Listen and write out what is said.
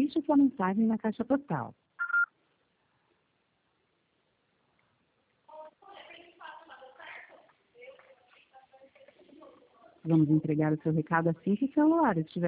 deixe sua mensagem na caixa postal. Vamos entregar o seu recado assim que o celular estiver